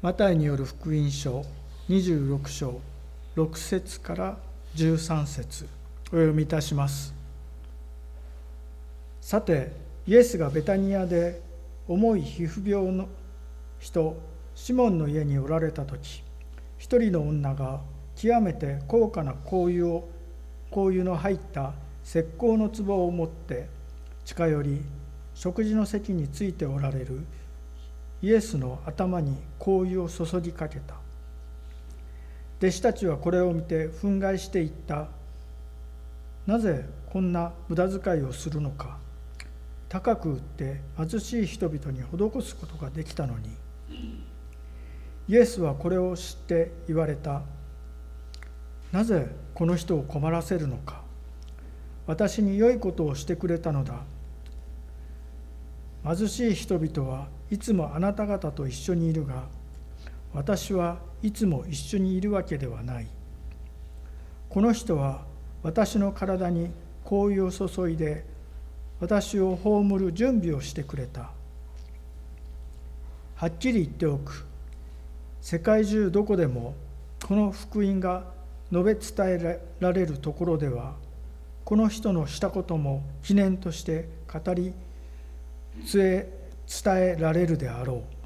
マタイによる福音書26章6節から13節お読みいたします。さて、イエスがベタニアで重い皮膚病の人シモンの家におられたとき、一人の女が極めて高価な香油の入った石膏の壺を持って近寄り、食事の席についておられるイエスの頭に香油を注ぎかけた。弟子たちはこれを見て憤慨していった。なぜこんな無駄遣いをするのか。高く売って貧しい人々に施すことができたのに。イエスはこれを知って言われた。なぜこの人を困らせるのか。私に良いことをしてくれたのだ。貧しい人々はいつもあなた方と一緒にいるが、私はいつも一緒にいるわけではない。この人は私の体に香油を注いで、私を葬る準備をしてくれた。はっきり言っておく。世界中どこでもこの福音が述べ伝えられるところでは、この人のしたことも記念として語り伝えられるであろう。